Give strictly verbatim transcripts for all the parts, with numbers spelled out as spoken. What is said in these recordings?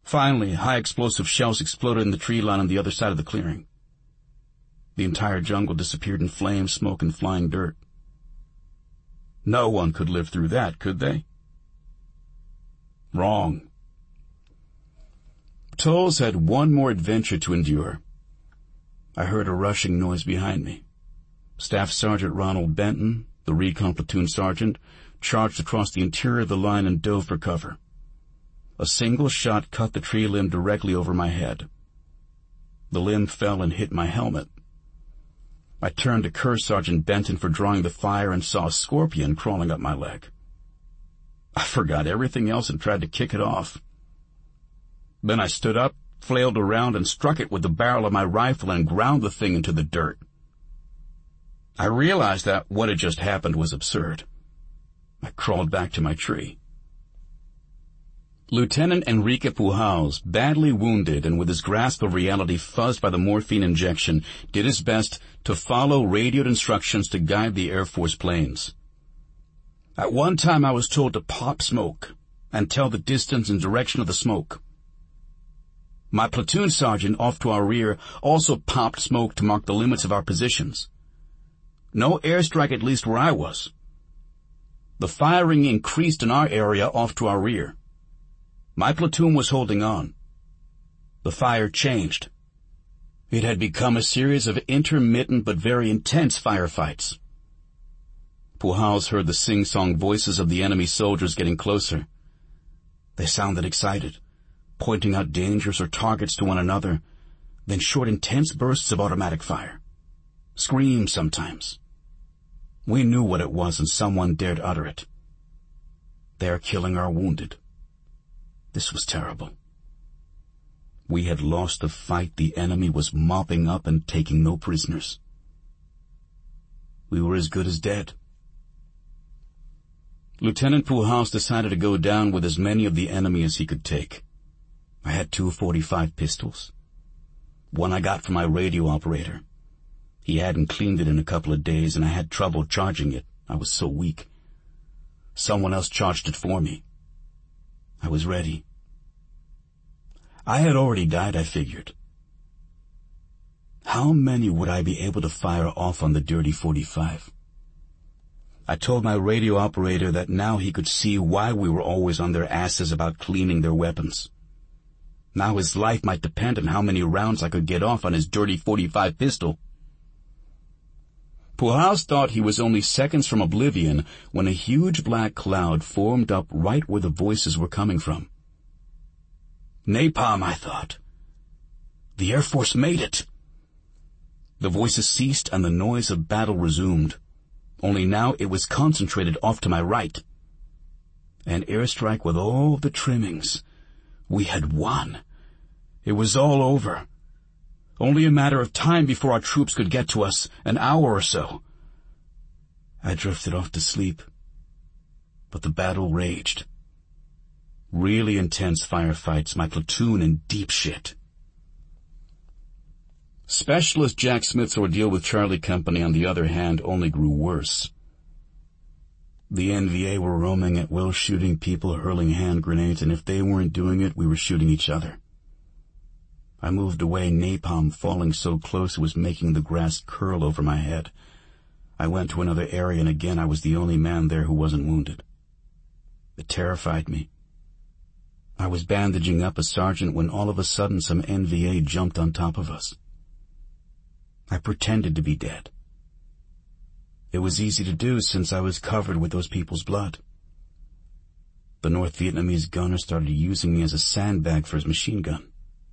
Finally, high-explosive shells exploded in the tree line on the other side of the clearing. The entire jungle disappeared in flames, smoke, and flying dirt. No one could live through that, could they? Wrong. Tolles had one more adventure to endure. I heard a rushing noise behind me. Staff Sergeant Ronald Benton, the recon platoon sergeant, charged across the interior of the line and dove for cover. A single shot cut the tree limb directly over my head. The limb fell and hit my helmet. I turned to curse Sergeant Benton for drawing the fire and saw a scorpion crawling up my leg. I forgot everything else and tried to kick it off. Then I stood up, flailed around, and struck it with the barrel of my rifle and ground the thing into the dirt. I realized that what had just happened was absurd. I crawled back to my tree. Lieutenant Enrique Pujals, badly wounded and with his grasp of reality fuzzed by the morphine injection, did his best to follow radioed instructions to guide the Air Force planes. At one time I was told to pop smoke and tell the distance and direction of the smoke. My platoon sergeant off to our rear also popped smoke to mark the limits of our positions. No airstrike, at least where I was. The firing increased in our area off to our rear. My platoon was holding on. The fire changed. It had become a series of intermittent but very intense firefights. Pujals heard the sing-song voices of the enemy soldiers getting closer. They sounded excited, pointing out dangers or targets to one another, then short intense bursts of automatic fire. Screams sometimes. We knew what it was and someone dared utter it. They're killing our wounded. This was terrible. We had lost the fight the enemy was mopping up and taking no prisoners. We were as good as dead. Lieutenant Pujals decided to go down with as many of the enemy as he could take. I had two forty-five pistols. One I got from my radio operator. He hadn't cleaned it in a couple of days, and I had trouble charging it. I was so weak. Someone else charged it for me. I was ready. I had already died, I figured. How many would I be able to fire off on the dirty forty-five? I told my radio operator that now he could see why we were always on their asses about cleaning their weapons. Now his life might depend on how many rounds I could get off on his dirty forty-five pistol. Pujals thought he was only seconds from oblivion when a huge black cloud formed up right where the voices were coming from. Napalm, I thought. The Air Force made it. The voices ceased and the noise of battle resumed. Only now it was concentrated off to my right. An airstrike with all the trimmings. We had won. It was all over. Only a matter of time before our troops could get to us, an hour or so. I drifted off to sleep. But the battle raged. Really intense firefights, my platoon in deep shit. Specialist Jack Smith's ordeal with Charlie Company, on the other hand, only grew worse. The N V A were roaming at will, shooting people, hurling hand grenades, and if they weren't doing it, we were shooting each other. I moved away, napalm falling so close it was making the grass curl over my head. I went to another area, and again I was the only man there who wasn't wounded. It terrified me. I was bandaging up a sergeant when all of a sudden some N V A jumped on top of us. I pretended to be dead. It was easy to do since I was covered with those people's blood. The North Vietnamese gunner started using me as a sandbag for his machine gun.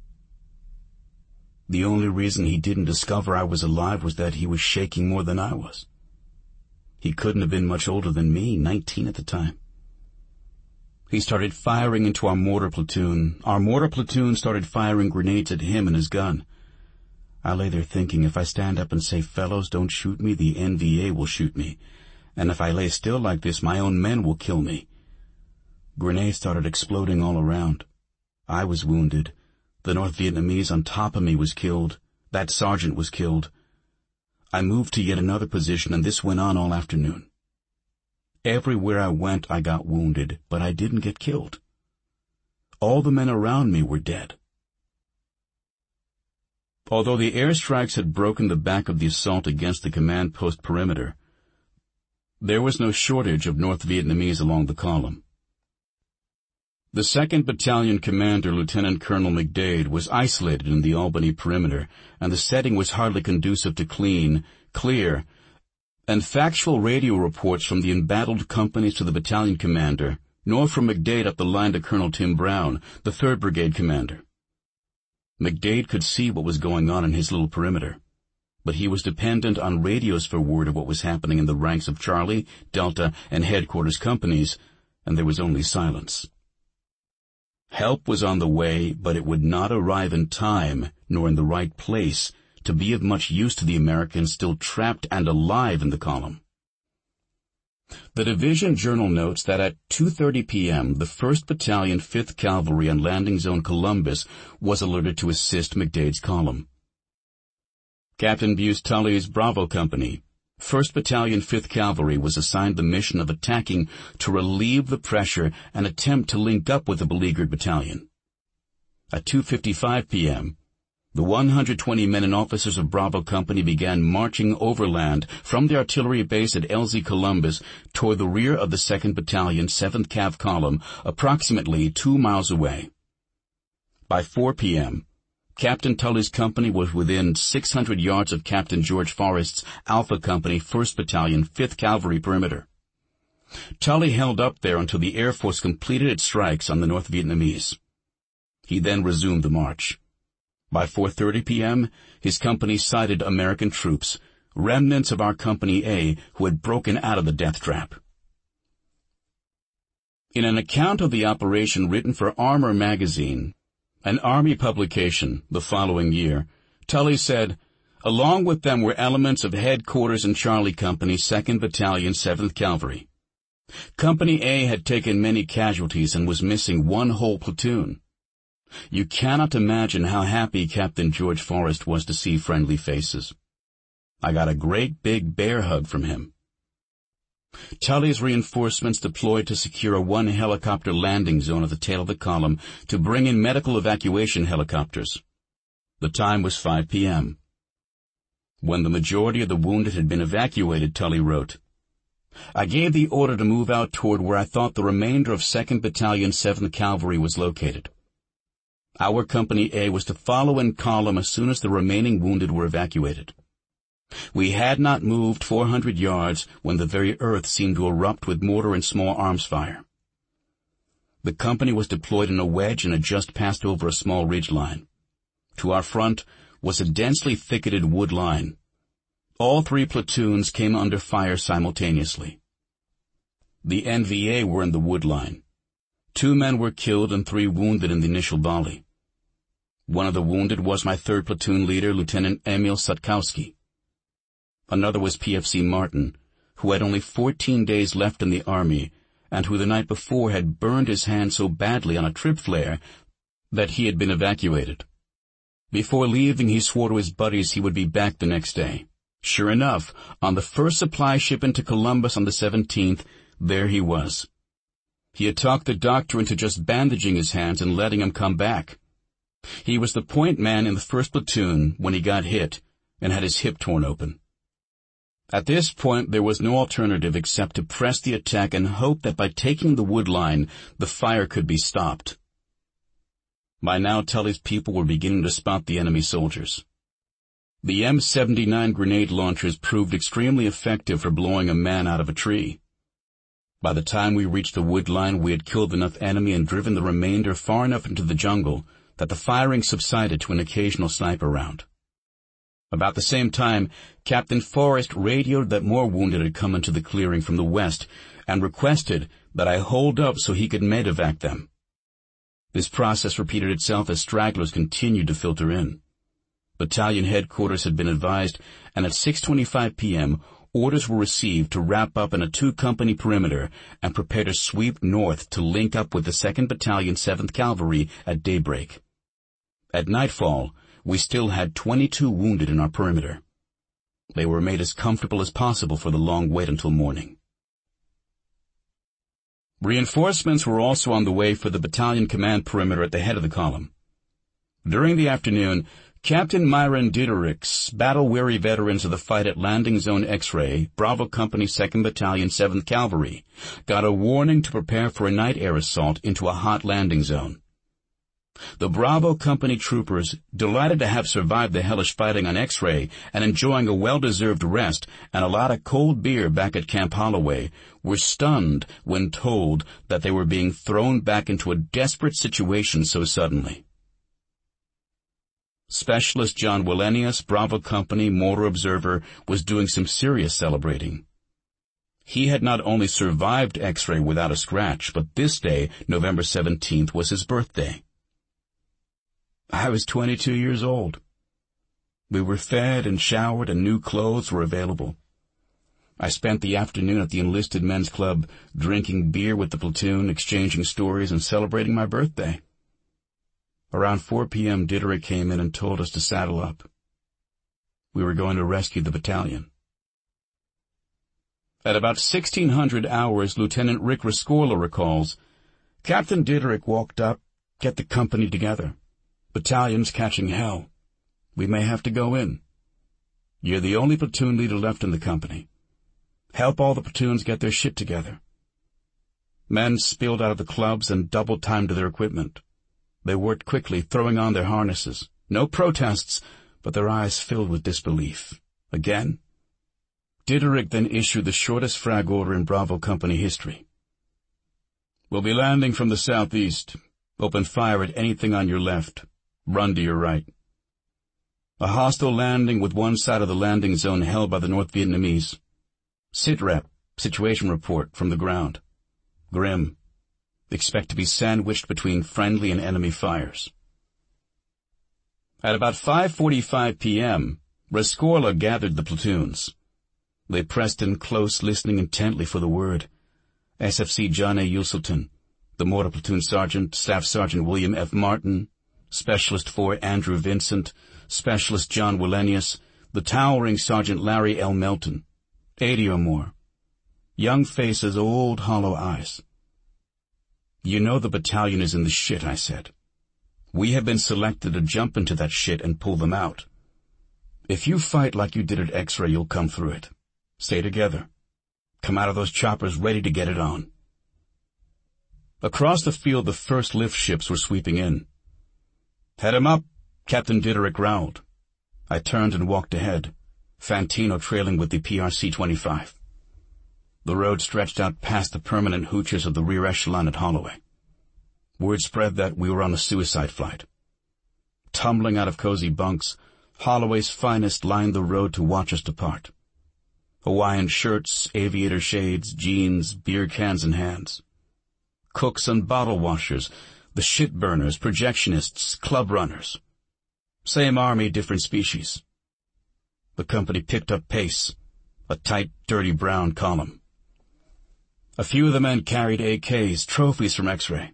The only reason he didn't discover I was alive was that he was shaking more than I was. He couldn't have been much older than me, nineteen at the time. He started firing into our mortar platoon. Our mortar platoon started firing grenades at him and his gun. I lay there thinking, if I stand up and say, fellows, don't shoot me, the N V A will shoot me. And if I lay still like this, my own men will kill me. Grenades started exploding all around. I was wounded. The North Vietnamese on top of me was killed. That sergeant was killed. I moved to yet another position, and this went on all afternoon. Everywhere I went, I got wounded, but I didn't get killed. All the men around me were dead. Although the airstrikes had broken the back of the assault against the command post perimeter, there was no shortage of North Vietnamese along the column. The second Battalion commander, Lieutenant Colonel McDade, was isolated in the Albany perimeter, and the setting was hardly conducive to clean, clear, and factual radio reports from the embattled companies to the battalion commander, nor from McDade up the line to Colonel Tim Brown, the third Brigade commander. McDade could see what was going on in his little perimeter, but he was dependent on radios for word of what was happening in the ranks of Charlie, Delta, and headquarters companies, and there was only silence. Help was on the way, but it would not arrive in time, nor in the right place, to be of much use to the Americans still trapped and alive in the column. The Division Journal notes that at two thirty p.m., the first Battalion, fifth Cavalry on Landing Zone Columbus was alerted to assist McDade's column. Captain Buse Tully's Bravo Company, first Battalion, fifth Cavalry, was assigned the mission of attacking to relieve the pressure and attempt to link up with the beleaguered battalion. At two fifty-five p.m., the one hundred twenty men and officers of Bravo Company began marching overland from the artillery base at L Z Columbus toward the rear of the second Battalion, seventh Cav Column, approximately two miles away. By four p.m., Captain Tully's company was within six hundred yards of Captain George Forrest's Alpha Company, first Battalion, fifth Cavalry perimeter. Tully held up there until the Air Force completed its strikes on the North Vietnamese. He then resumed the march. By four thirty p.m., his company sighted American troops, remnants of our Company A, who had broken out of the death trap. In an account of the operation written for Armor magazine, an Army publication, the following year, Tully said, "Along with them were elements of Headquarters and Charlie Company, second Battalion, seventh Cavalry. Company A had taken many casualties and was missing one whole platoon. You cannot imagine how happy Captain George Forrest was to see friendly faces. I got a great big bear hug from him." Tully's reinforcements deployed to secure a one-helicopter landing zone at the tail of the column to bring in medical evacuation helicopters. The time was five p.m. When the majority of the wounded had been evacuated, Tully wrote, "I gave the order to move out toward where I thought the remainder of second Battalion, seventh Cavalry was located. Our Company A was to follow in column as soon as the remaining wounded were evacuated. We had not moved four hundred yards when the very earth seemed to erupt with mortar and small arms fire. The company was deployed in a wedge and had just passed over a small ridge line. To our front was a densely thicketed wood line. All three platoons came under fire simultaneously. The N V A were in the wood line. Two men were killed and three wounded in the initial volley. One of the wounded was my third platoon leader, Lieutenant Emil Sutkowski. Another was P F C Martin, who had only fourteen days left in the Army, and who the night before had burned his hand so badly on a trip flare that he had been evacuated. Before leaving, he swore to his buddies he would be back the next day. Sure enough, on the first supply shipment to Columbus on the seventeenth, there he was. He had talked the doctor into just bandaging his hands and letting him come back. He was the point man in the first platoon when he got hit and had his hip torn open. At this point, there was no alternative except to press the attack and hope that by taking the wood line, the fire could be stopped. By now, Tully's people were beginning to spot the enemy soldiers. The M seventy-nine grenade launchers proved extremely effective for blowing a man out of a tree. By the time we reached the wood line, we had killed enough enemy and driven the remainder far enough into the jungle that the firing subsided to an occasional sniper round. About the same time, Captain Forrest radioed that more wounded had come into the clearing from the west and requested that I hold up so he could medevac them. This process repeated itself as stragglers continued to filter in. Battalion headquarters had been advised, and at six twenty-five p.m., orders were received to wrap up in a two-company perimeter and prepare to sweep north to link up with the second Battalion, seventh Cavalry at daybreak. At nightfall, we still had twenty-two wounded in our perimeter. They were made as comfortable as possible for the long wait until morning. Reinforcements were also on the way for the battalion command perimeter at the head of the column. During the afternoon, Captain Myron Dideric's battle-weary veterans of the fight at Landing Zone X-Ray, Bravo Company second Battalion, seventh Cavalry, got a warning to prepare for a night air assault into a hot landing zone. The Bravo Company troopers, delighted to have survived the hellish fighting on X-Ray and enjoying a well-deserved rest and a lot of cold beer back at Camp Holloway, were stunned when told that they were being thrown back into a desperate situation so suddenly. Specialist John Wallenius, Bravo Company mortar observer, was doing some serious celebrating. He had not only survived X-Ray without a scratch, but this day, November seventeenth, was his birthday. I was twenty-two years old. We were fed and showered and new clothes were available. I spent the afternoon at the Enlisted Men's Club drinking beer with the platoon, exchanging stories, and celebrating my birthday. Around four p.m., Dideric came in and told us to saddle up. We were going to rescue the battalion. At about sixteen hundred hours, Lieutenant Rick Rescorla recalls, Captain Dideric walked up, get the company together. Battalion's catching hell. We may have to go in. You're the only platoon leader left in the company. Help all the platoons get their shit together. Men spilled out of the clubs and double-timed to their equipment. They worked quickly, throwing on their harnesses. No protests, but their eyes filled with disbelief. Again? Dideric then issued the shortest frag order in Bravo Company history. We'll be landing from the southeast. Open fire at anything on your left. Run to your right. A hostile landing with one side of the landing zone held by the North Vietnamese. Sitrep, situation report from the ground. Grim. Expect to be sandwiched between friendly and enemy fires. At about five forty-five p.m., Rescorla gathered the platoons. They pressed in close, listening intently for the word. S F C John A. Uselton, the Mortar Platoon Sergeant, Staff Sergeant William F. Martin, Specialist four Andrew Vincent, Specialist John Wallenius, the towering Sergeant Larry L. Melton, eighty or more. Young faces, old, hollow eyes. You know the battalion is in the shit, I said. We have been selected to jump into that shit and pull them out. If you fight like you did at X-Ray, you'll come through it. Stay together. Come out of those choppers ready to get it on. Across the field, the first lift ships were sweeping in. Head him up, Captain Dideric growled. I turned and walked ahead, Fantino trailing with the P R C twenty-five. The road stretched out past the permanent hoochers of the rear echelon at Holloway. Word spread that we were on a suicide flight. Tumbling out of cozy bunks, Holloway's finest lined the road to watch us depart. Hawaiian shirts, aviator shades, jeans, beer cans in hands. Cooks and bottle washers, the shit burners, projectionists, club runners. Same army, different species. The company picked up pace, a tight, dirty brown column. A few of the men carried A Ks, trophies from X-Ray.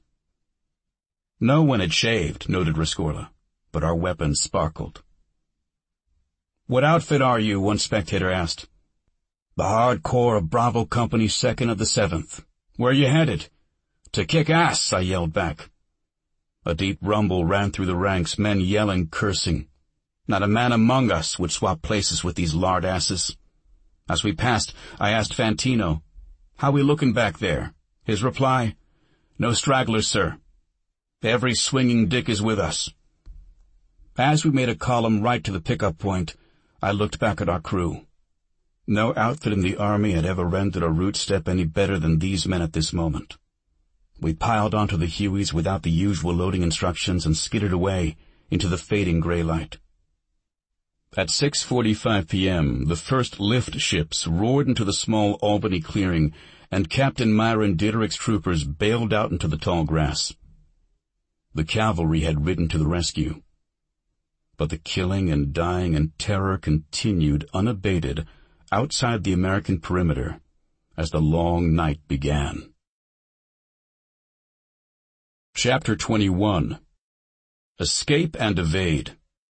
No one had shaved, noted Rescorla, but our weapons sparkled. What outfit are you? One spectator asked. The hardcore of Bravo Company second of the seventh. Where are you headed? To kick ass, I yelled back. A deep rumble ran through the ranks, men yelling, cursing. Not a man among us would swap places with these lard asses. As we passed, I asked Fantino, how we looking back there? His reply, no stragglers, sir. Every swinging dick is with us. As we made a column right to the pickup point, I looked back at our crew. No outfit in the Army had ever rendered a route step any better than these men at this moment. We piled onto the Hueys without the usual loading instructions and skidded away into the fading gray light. At six forty-five p.m., the first lift ships roared into the small Albany clearing, and Captain Myron Dideric's troopers bailed out into the tall grass. The cavalry had ridden to the rescue. But the killing and dying and terror continued unabated outside the American perimeter as the long night began. Chapter twenty-one. Escape and Evade.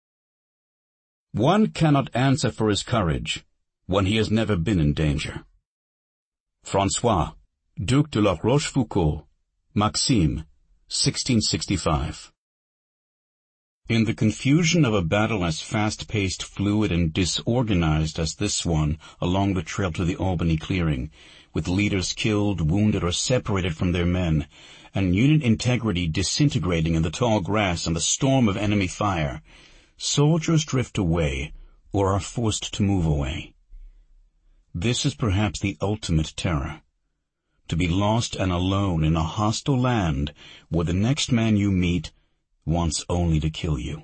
One cannot answer for his courage when he has never been in danger. François, Duc de la Rochefoucauld, Maxime, sixteen sixty-five. In the confusion of a battle as fast-paced, fluid, and disorganized as this one along the trail to the Albany clearing, with leaders killed, wounded, or separated from their men, and unit integrity disintegrating in the tall grass and the storm of enemy fire, soldiers drift away or are forced to move away. This is perhaps the ultimate terror. To be lost and alone in a hostile land where the next man you meet wants only to kill you.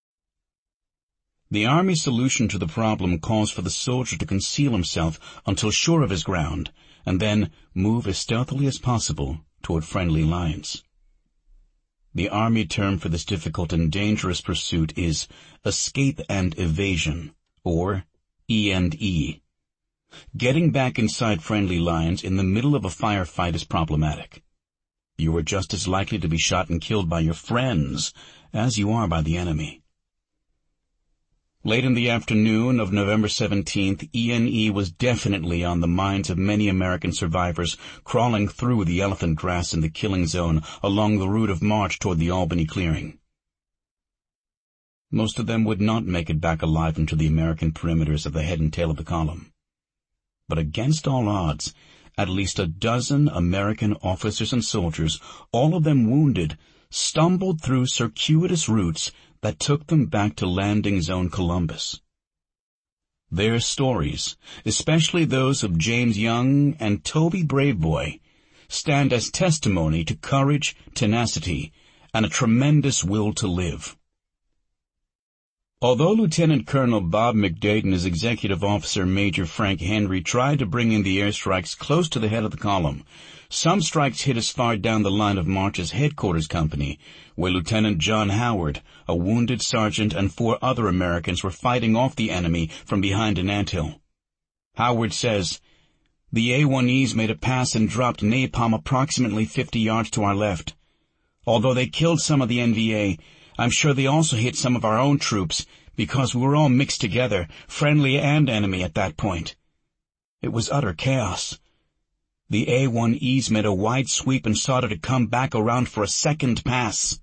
The Army's solution to the problem calls for the soldier to conceal himself until sure of his ground, and then move as stealthily as possible toward friendly lines. The Army term for this difficult and dangerous pursuit is escape and evasion, or E and E. Getting back inside friendly lines in the middle of a firefight is problematic. You are just as likely to be shot and killed by your friends as you are by the enemy. Late in the afternoon of November seventeenth, E and E was definitely on the minds of many American survivors crawling through the elephant grass in the killing zone along the route of march toward the Albany clearing. Most of them would not make it back alive into the American perimeters of the head and tail of the column. But against all odds, at least a dozen American officers and soldiers, all of them wounded, stumbled through circuitous routes that took them back to landing zone Columbus. Their stories, especially those of James Young and Toby Braveboy, stand as testimony to courage, tenacity, and a tremendous will to live. Although Lieutenant Colonel Bob McDade and his executive officer Major Frank Henry tried to bring in the airstrikes close to the head of the column, some strikes hit as far down the line of march as Headquarters Company, where Lieutenant John Howard, a wounded sergeant, and four other Americans were fighting off the enemy from behind an anthill. Howard says, "The A one Es made a pass and dropped napalm approximately fifty yards to our left. Although they killed some of the N V A, I'm sure they also hit some of our own troops, because we were all mixed together, friendly and enemy at that point. It was utter chaos. The A one Es made a wide sweep and started to come back around for a second pass."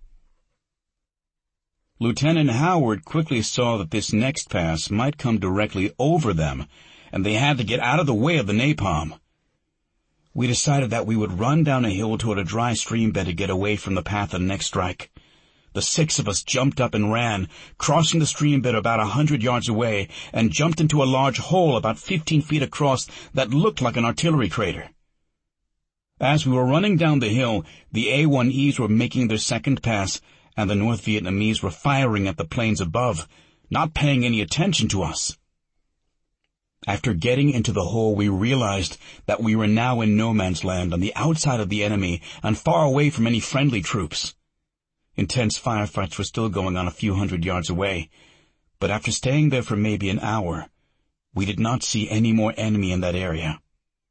Lieutenant Howard quickly saw that this next pass might come directly over them, and they had to get out of the way of the napalm. "We decided that we would run down a hill toward a dry stream bed to get away from the path of the next strike. The six of us jumped up and ran, crossing the stream bed about a hundred yards away, and jumped into a large hole about fifteen feet across that looked like an artillery crater. As we were running down the hill, the A one Es were making their second pass, and the North Vietnamese were firing at the planes above, not paying any attention to us. After getting into the hole, we realized that we were now in no man's land on the outside of the enemy and far away from any friendly troops. Intense firefights were still going on a few hundred yards away, but after staying there for maybe an hour, we did not see any more enemy in that area.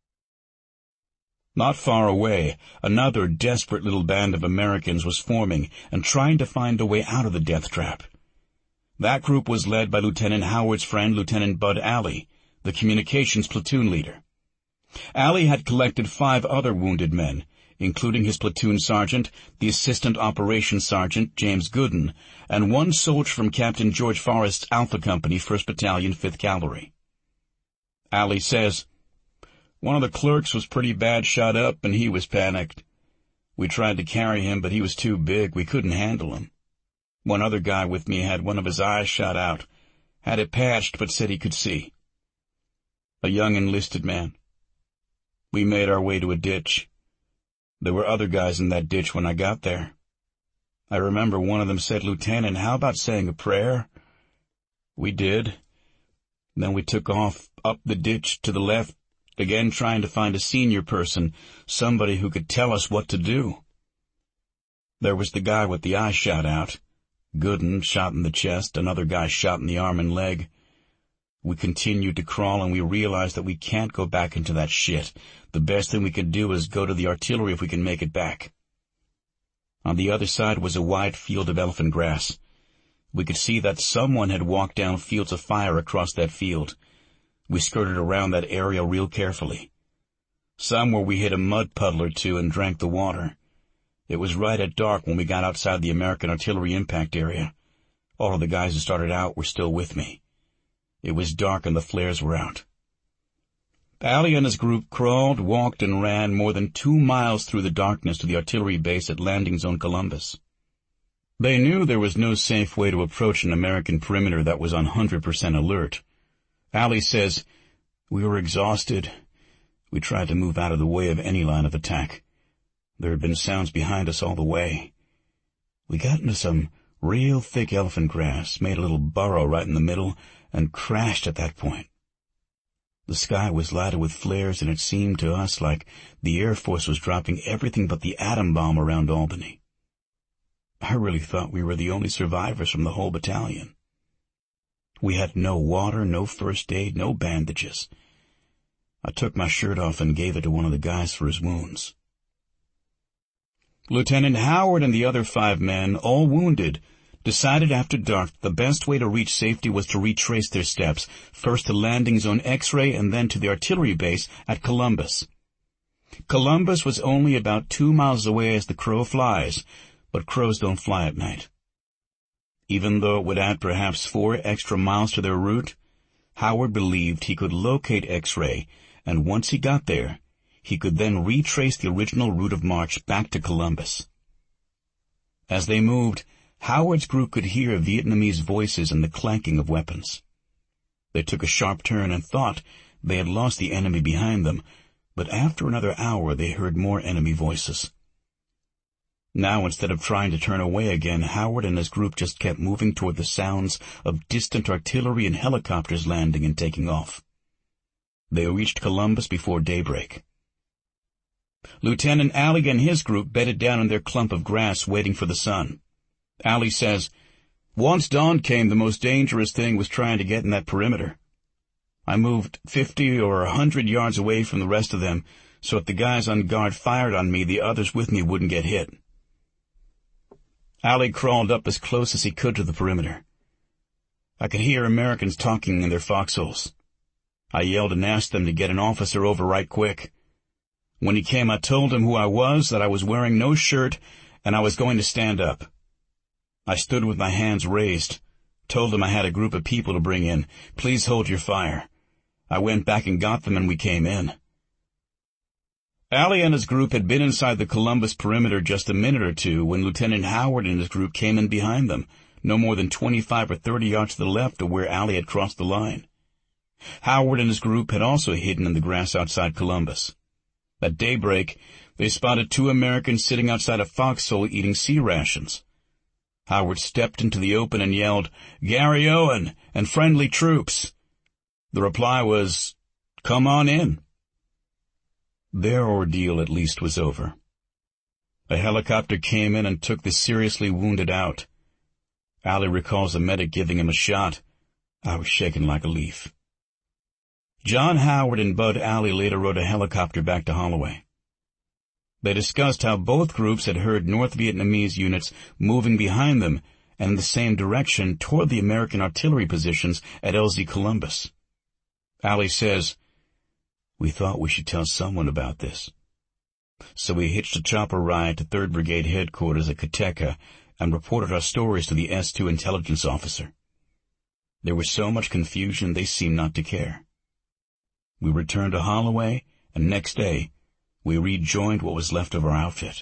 Not far away, another desperate little band of Americans was forming and trying to find a way out of the death trap. That group was led by Lieutenant Howard's friend, Lieutenant Bud Alley, the communications platoon leader. Alley had collected five other wounded men, including his platoon sergeant, the assistant operations sergeant, James Gooden, and one soldier from Captain George Forrest's Alpha Company, first Battalion, fifth Cavalry. Alley says, "One of the clerks was pretty bad shot up, and he was panicked. We tried to carry him, but he was too big. We couldn't handle him. One other guy with me had one of his eyes shot out, had it patched, but said he could see. A young enlisted man. We made our way to a ditch. There were other guys in that ditch when I got there. I remember one of them said, 'Lieutenant, how about saying a prayer?' We did. Then we took off up the ditch to the left, again trying to find a senior person, somebody who could tell us what to do. There was the guy with the eye shot out, Gooden shot in the chest, another guy shot in the arm and leg. We continued to crawl, and we realized that we can't go back into that shit. The best thing we can do is go to the artillery if we can make it back." On the other side was a wide field of elephant grass. We could see that someone had walked down fields of fire across that field. We skirted around that area real carefully. Some where we hit a mud puddle or two and drank the water. It was right at dark when we got outside the American artillery impact area. All of the guys who started out were still with me. It was dark and the flares were out. Allie and his group crawled, walked, and ran more than two miles through the darkness to the artillery base at Landing Zone Columbus. They knew there was no safe way to approach an American perimeter that was on one hundred percent alert. Allie says, "We were exhausted. We tried to move out of the way of any line of attack. There had been sounds behind us all the way. We got into some real thick elephant grass, made a little burrow right in the middle, and crashed at that point. The sky was lighted with flares, and it seemed to us like the Air Force was dropping everything but the atom bomb around Albany. I really thought we were the only survivors from the whole battalion. We had no water, no first aid, no bandages. I took my shirt off and gave it to one of the guys for his wounds." Lieutenant Howard and the other five men, all wounded, decided after dark that the best way to reach safety was to retrace their steps, first to Landing Zone X-ray and then to the artillery base at Columbus. Columbus was only about two miles away as the crow flies, but crows don't fly at night. Even though it would add perhaps four extra miles to their route, Howard believed he could locate X-ray, and once he got there, he could then retrace the original route of march back to Columbus. As they moved, Howard's group could hear Vietnamese voices and the clanking of weapons. They took a sharp turn and thought they had lost the enemy behind them, but after another hour they heard more enemy voices. Now, instead of trying to turn away again, Howard and his group just kept moving toward the sounds of distant artillery and helicopters landing and taking off. They reached Columbus before daybreak. Lieutenant Allie and his group bedded down in their clump of grass waiting for the sun. Allie says, "Once dawn came, the most dangerous thing was trying to get in that perimeter. I moved fifty or a hundred yards away from the rest of them, so if the guys on guard fired on me, the others with me wouldn't get hit." Allie crawled up as close as he could to the perimeter. I could hear Americans talking in their foxholes. I yelled and asked them to get an officer over right quick. When he came, I told him who I was, that I was wearing no shirt, and I was going to stand up. I stood with my hands raised, told him I had a group of people to bring in. "Please hold your fire." I went back and got them, and we came in. Allie and his group had been inside the Columbus perimeter just a minute or two when Lieutenant Howard and his group came in behind them, no more than twenty-five or thirty yards to the left of where Allie had crossed the line. Howard and his group had also hidden in the grass outside Columbus. At daybreak, they spotted two Americans sitting outside a foxhole eating sea rations. Howard stepped into the open and yelled, "Gary Owen and friendly troops." The reply was, "Come on in." Their ordeal at least was over. A helicopter came in and took the seriously wounded out. Allie recalls a medic giving him a shot. I was shaken like a leaf. John Howard and Bud Allie later rode a helicopter back to Holloway. They discussed how both groups had heard North Vietnamese units moving behind them and in the same direction toward the American artillery positions at L Z Columbus. Allie says, "We thought we should tell someone about this. So we hitched a chopper ride to third Brigade headquarters at Kateca and reported our stories to the S two intelligence officer. There was so much confusion they seemed not to care. We returned to Holloway, and next day, we rejoined what was left of our outfit."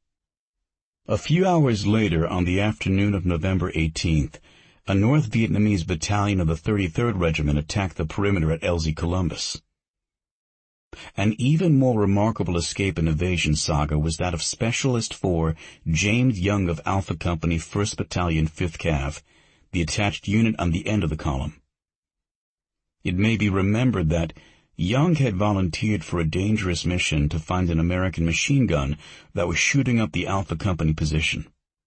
A few hours later, on the afternoon of November eighteenth, a North Vietnamese battalion of the thirty-third Regiment attacked the perimeter at L Z Columbus. An even more remarkable escape and evasion saga was that of Specialist four James Young of Alpha Company, first Battalion, fifth Cav, the attached unit on the end of the column. It may be remembered that Young had volunteered for a dangerous mission to find an American machine gun that was shooting up the Alpha Company position.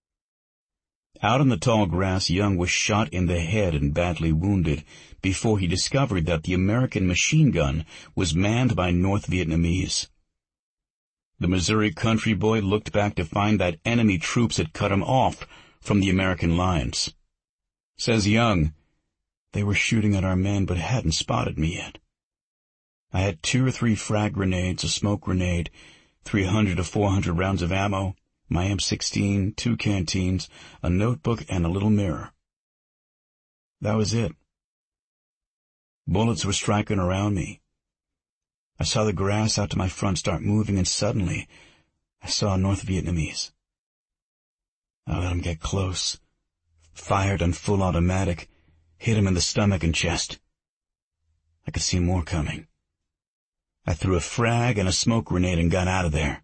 Out in the tall grass, Young was shot in the head and badly wounded before he discovered that the American machine gun was manned by North Vietnamese. The Missouri country boy looked back to find that enemy troops had cut him off from the American lines. Says Young, "They were shooting at our men but hadn't spotted me yet. I had two or three frag grenades, a smoke grenade, three hundred to four hundred rounds of ammo, my M sixteen, two canteens, a notebook, and a little mirror. That was it. Bullets were striking around me. I saw the grass out to my front start moving, and suddenly I saw a North Vietnamese. I let him get close, fired on full automatic, hit him in the stomach and chest. I could see more coming. I threw a frag and a smoke grenade and got out of there.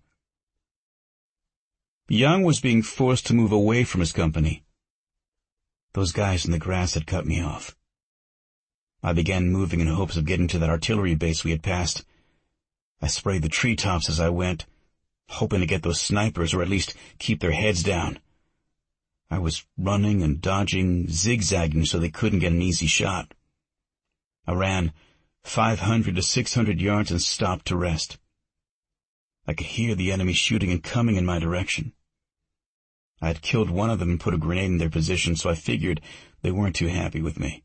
Young was being forced to move away from his company. Those guys in the grass had cut me off. I began moving in hopes of getting to that artillery base we had passed. I sprayed the treetops as I went, hoping to get those snipers or at least keep their heads down. I was running and dodging, zigzagging so they couldn't get an easy shot. I ran five hundred to six hundred yards and stopped to rest. I could hear the enemy shooting and coming in my direction. I had killed one of them and put a grenade in their position, so I figured they weren't too happy with me.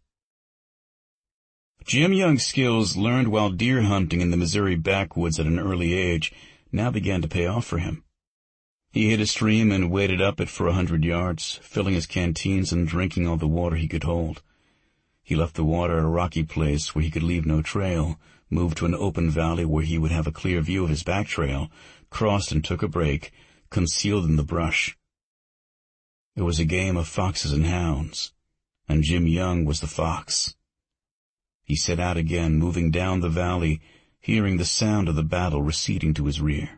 Jim Young's skills, learned while deer hunting in the Missouri backwoods at an early age, now began to pay off for him. He hit a stream and waded up it for a hundred yards, filling his canteens and drinking all the water he could hold. He left the water at a rocky place where he could leave no trail, moved to an open valley where he would have a clear view of his back trail, crossed and took a break, concealed in the brush. It was a game of foxes and hounds, and Jim Young was the fox. He set out again, moving down the valley, hearing the sound of the battle receding to his rear.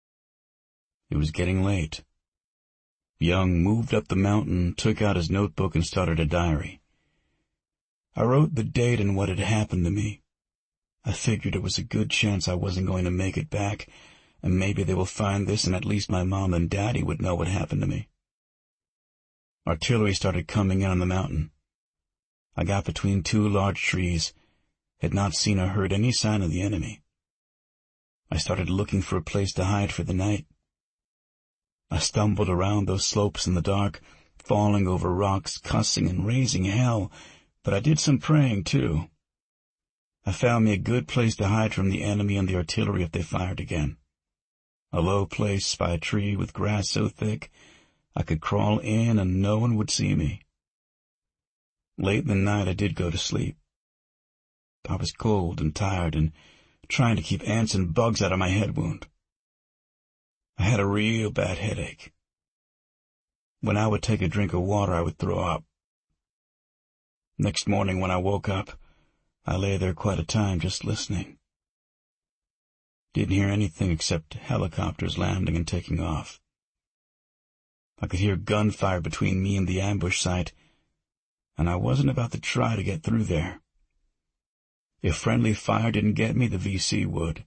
It was getting late. Young moved up the mountain, took out his notebook, and started a diary. I wrote the date and what had happened to me. I figured it was a good chance I wasn't going to make it back, and maybe they will find this and at least my mom and daddy would know what happened to me. Artillery started coming in on the mountain. I got between two large trees, had not seen or heard any sign of the enemy. I started looking for a place to hide for the night. I stumbled around those slopes in the dark, falling over rocks, cussing and raising hell, but I did some praying, too. I found me a good place to hide from the enemy and the artillery if they fired again. A low place by a tree with grass so thick I could crawl in and no one would see me. Late in the night I did go to sleep. I was cold and tired and trying to keep ants and bugs out of my head wound. I had a real bad headache. When I would take a drink of water, I would throw up. Next morning when I woke up, I lay there quite a time just listening. Didn't hear anything except helicopters landing and taking off. I could hear gunfire between me and the ambush site, and I wasn't about to try to get through there. If friendly fire didn't get me, the V C would.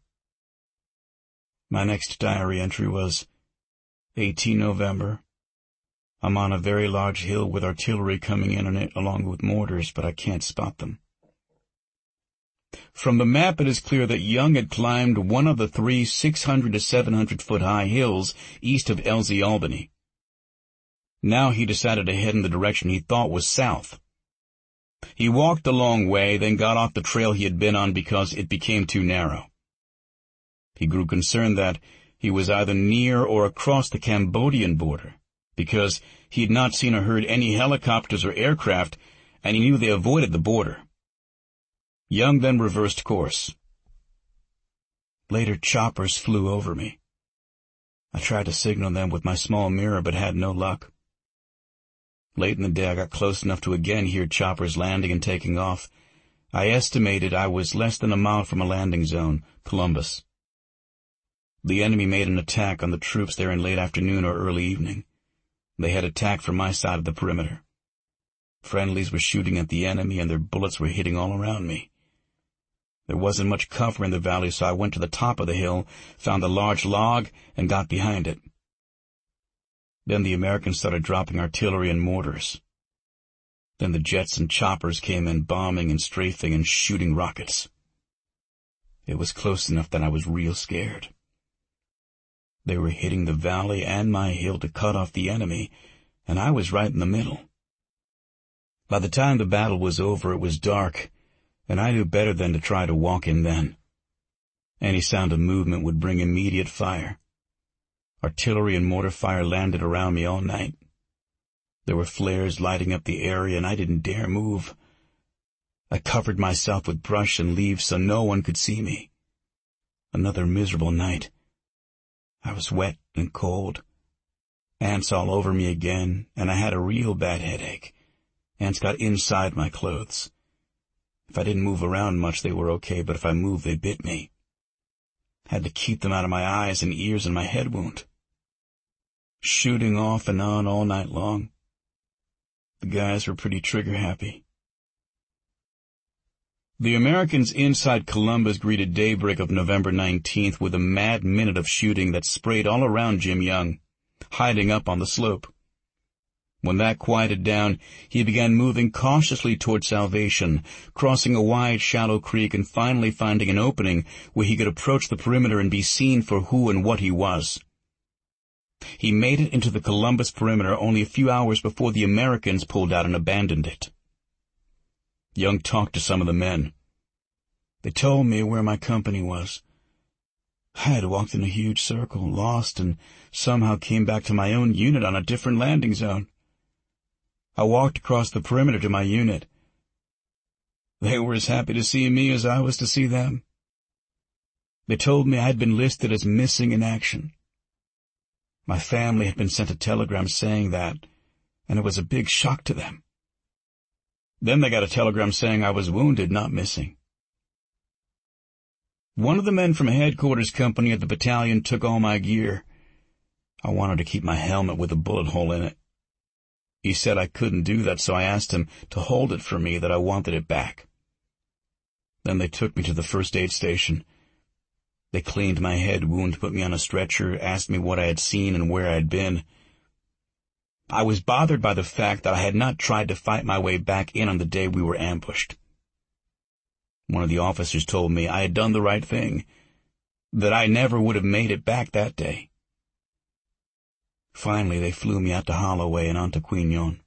My next diary entry was eighteenth of November. I'm on a very large hill with artillery coming in on it along with mortars, but I can't spot them. From the map it is clear that Young had climbed one of the three six hundred to seven hundred foot high hills east of Elsie, Albany. Now he decided to head in the direction he thought was south. He walked a long way, then got off the trail he had been on because it became too narrow. He grew concerned that he was either near or across the Cambodian border, because he had not seen or heard any helicopters or aircraft, and he knew they avoided the border. Young then reversed course. Later, choppers flew over me. I tried to signal them with my small mirror, but had no luck. Late in the day, I got close enough to again hear choppers landing and taking off. I estimated I was less than a mile from a landing zone, Columbus. The enemy made an attack on the troops there in late afternoon or early evening. They had attacked from my side of the perimeter. Friendlies were shooting at the enemy, and their bullets were hitting all around me. There wasn't much cover in the valley, so I went to the top of the hill, found a large log, and got behind it. Then the Americans started dropping artillery and mortars. Then the jets and choppers came in, bombing and strafing and shooting rockets. It was close enough that I was real scared. They were hitting the valley and my hill to cut off the enemy, and I was right in the middle. By the time the battle was over, it was dark, and I knew better than to try to walk in then. Any sound of movement would bring immediate fire. Artillery and mortar fire landed around me all night. There were flares lighting up the area, and I didn't dare move. I covered myself with brush and leaves so no one could see me. Another miserable night. I was wet and cold. Ants all over me again, and I had a real bad headache. Ants got inside my clothes. If I didn't move around much, they were okay, but if I moved, they bit me. Had to keep them out of my eyes and ears and my head wound. Shooting off and on all night long. The guys were pretty trigger-happy. The Americans inside Columbus greeted daybreak of November nineteenth with a mad minute of shooting that sprayed all around Jim Young, hiding up on the slope. When that quieted down, he began moving cautiously toward Salvation, crossing a wide, shallow creek and finally finding an opening where he could approach the perimeter and be seen for who and what he was. He made it into the Columbus perimeter only a few hours before the Americans pulled out and abandoned it. Young talked to some of the men. They told me where my company was. I had walked in a huge circle, lost, and somehow came back to my own unit on a different landing zone. I walked across the perimeter to my unit. They were as happy to see me as I was to see them. They told me I had been listed as missing in action. My family had been sent a telegram saying that, and it was a big shock to them. Then they got a telegram saying I was wounded, not missing. One of the men from headquarters company at the battalion took all my gear. I wanted to keep my helmet with a bullet hole in it. He said I couldn't do that, so I asked him to hold it for me, that I wanted it back. Then they took me to the first aid station. They cleaned my head wound, put me on a stretcher, asked me what I had seen and where I had been. I was bothered by the fact that I had not tried to fight my way back in on the day we were ambushed. One of the officers told me I had done the right thing, that I never would have made it back that day. Finally, they flew me out to Holloway and on to Quignon.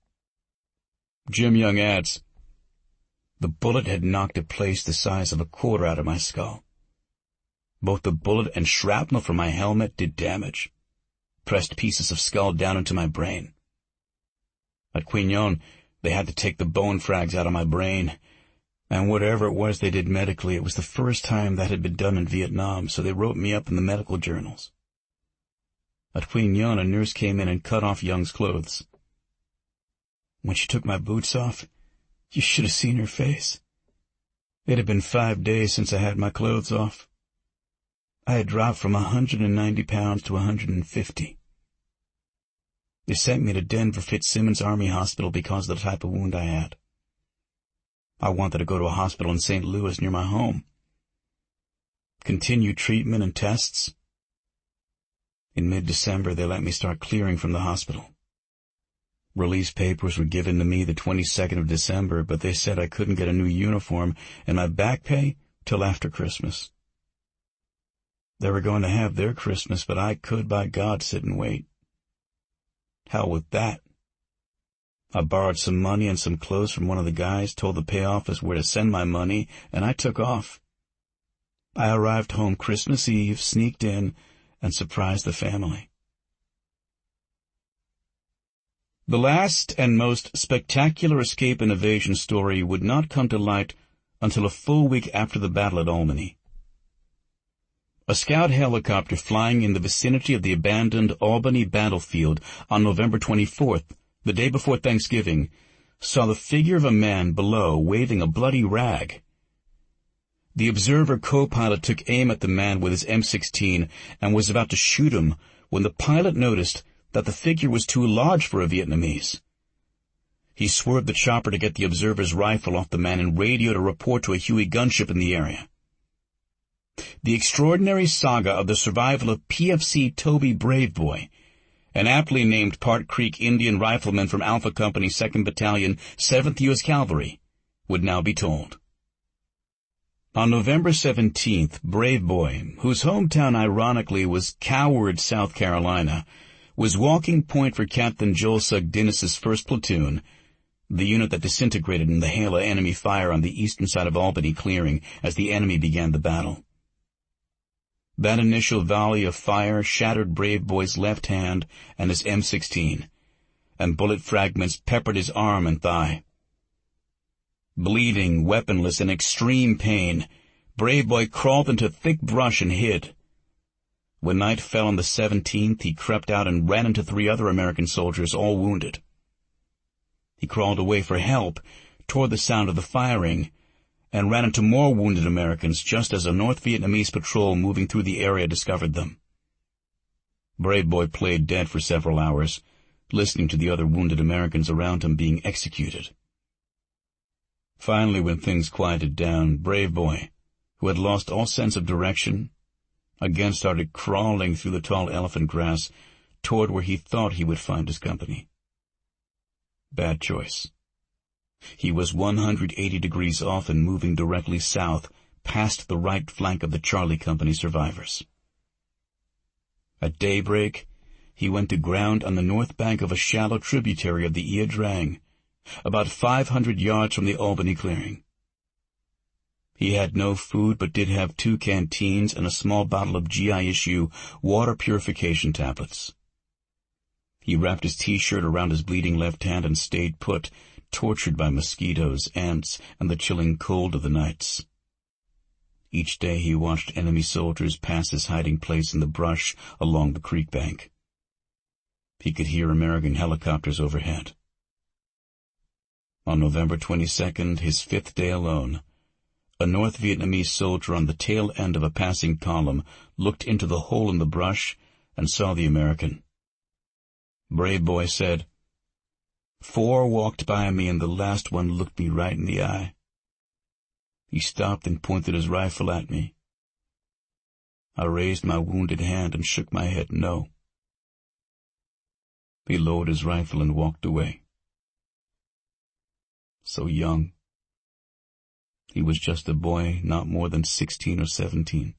Jim Young adds, the bullet had knocked a place the size of a quarter out of my skull. Both the bullet and shrapnel from my helmet did damage, pressed pieces of skull down into my brain. At Quignon, they had to take the bone frags out of my brain, and whatever it was they did medically, it was the first time that had been done in Vietnam, so they wrote me up in the medical journals. At Quignon, a nurse came in and cut off Young's clothes. When she took my boots off, you should have seen her face. It had been five days since I had my clothes off. I had dropped from a hundred and ninety pounds to a hundred and fifty. They sent me to Denver Fitzsimmons Army Hospital because of the type of wound I had. I wanted to go to a hospital in Saint Louis near my home. Continue treatment and tests. In mid-December, they let me start clearing from the hospital. Release papers were given to me the twenty-second of December, but they said I couldn't get a new uniform and my back pay till after Christmas. They were going to have their Christmas, but I could, by God, sit and wait. Hell with that. I borrowed some money and some clothes from one of the guys, told the pay office where to send my money, and I took off. I arrived home Christmas Eve, sneaked in, and surprised the family. The last and most spectacular escape and evasion story would not come to light until a full week after the battle at Albany. A scout helicopter flying in the vicinity of the abandoned Albany battlefield on November twenty-fourth, the day before Thanksgiving, saw the figure of a man below waving a bloody rag. The observer co-pilot took aim at the man with his M sixteen and was about to shoot him when the pilot noticed that the figure was too large for a Vietnamese. He swerved the chopper to get the observer's rifle off the man and radioed a report to a Huey gunship in the area. The extraordinary saga of the survival of P F C Toby Braveboy, an aptly named Part Creek Indian rifleman from Alpha Company, second Battalion, seventh U S Cavalry, would now be told. On November seventeenth, Braveboy, whose hometown ironically was Coward, South Carolina, was walking point for Captain Joel Sugg Dennis's first platoon, the unit that disintegrated in the hail of enemy fire on the eastern side of Albany clearing as the enemy began the battle. That initial volley of fire shattered Brave Boy's left hand and his M sixteen, and bullet fragments peppered his arm and thigh. Bleeding, weaponless, in extreme pain, Brave Boy crawled into thick brush and hid. When night fell on the seventeenth, he crept out and ran into three other American soldiers, all wounded. He crawled away for help, toward the sound of the firing, and ran into more wounded Americans just as a North Vietnamese patrol moving through the area discovered them. Brave Boy played dead for several hours, listening to the other wounded Americans around him being executed. Finally, when things quieted down, Brave Boy, who had lost all sense of direction, again started crawling through the tall elephant grass toward where he thought he would find his company. Bad choice. He was one hundred eighty degrees off and moving directly south, past the right flank of the Charlie Company survivors. At daybreak, he went to ground on the north bank of a shallow tributary of the Ia Drang, about five hundred yards from the Albany clearing. He had no food but did have two canteens and a small bottle of G I issue water purification tablets. He wrapped his T-shirt around his bleeding left hand and stayed put, tortured by mosquitoes, ants, and the chilling cold of the nights. Each day he watched enemy soldiers pass his hiding place in the brush along the creek bank. He could hear American helicopters overhead. On November twenty-second, his fifth day alone, a North Vietnamese soldier on the tail end of a passing column looked into the hole in the brush and saw the American. Brave Boy said, "Four walked by me and the last one looked me right in the eye. He stopped and pointed his rifle at me. I raised my wounded hand and shook my head no. He lowered his rifle and walked away. So young. He was just a boy, not more than sixteen or seventeen.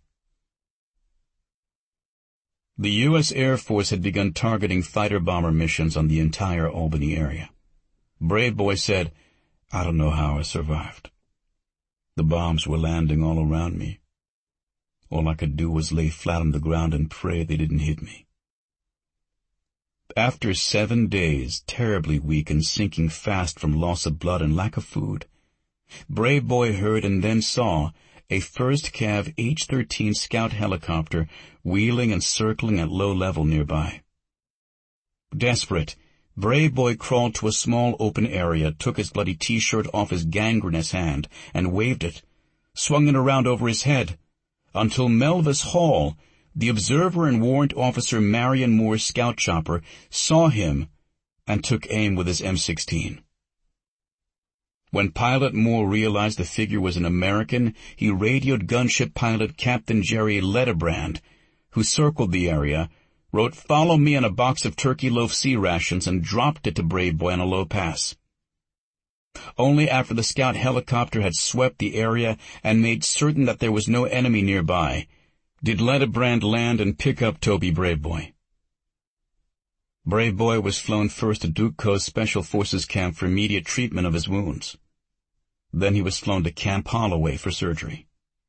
The U S Air Force had begun targeting fighter-bomber missions on the entire Albany area. Brave Boy said, "I don't know how I survived. The bombs were landing all around me. All I could do was lay flat on the ground and pray they didn't hit me." After seven days, terribly weak and sinking fast from loss of blood and lack of food, Brave Boy heard and then saw a first Cav H thirteen scout helicopter wheeling and circling at low level nearby. Desperate, Brave Boy crawled to a small open area, took his bloody T-shirt off his gangrenous hand, and waved it, swung it around over his head, until Melvis Hall, the observer and warrant officer Marion Moore's scout chopper, saw him and took aim with his M sixteen. When Pilot Moore realized the figure was an American, he radioed gunship pilot Captain Jerry Letterbrand, who circled the area, wrote "Follow me" on a box of turkey loaf sea rations and dropped it to Brave Boy on a low pass. Only after the scout helicopter had swept the area and made certain that there was no enemy nearby did Letterbrand land and pick up Toby Brave Boy. Brave Boy was flown first to Duke Coast Special Forces Camp for immediate treatment of his wounds. Then he was flown to Camp Holloway for surgery.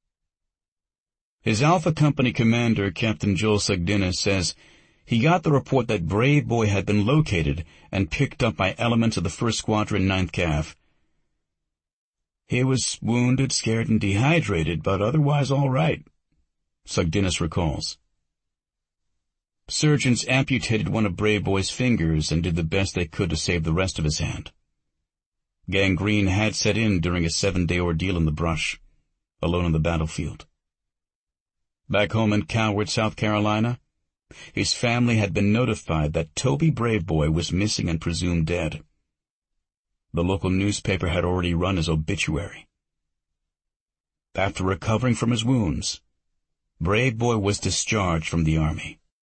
His Alpha Company commander, Captain Joel Sugdinas, says he got the report that Brave Boy had been located and picked up by elements of the first Squadron, ninth Cav. He was wounded, scared, and dehydrated, but otherwise all right, Sugdinas recalls. Surgeons amputated one of Brave Boy's fingers and did the best they could to save the rest of his hand. Gangrene had set in during a seven-day ordeal in the brush, alone on the battlefield. Back home in Coward, South Carolina, his family had been notified that Toby Brave Boy was missing and presumed dead. The local newspaper had already run his obituary. After recovering from his wounds, Brave Boy was discharged from the Army.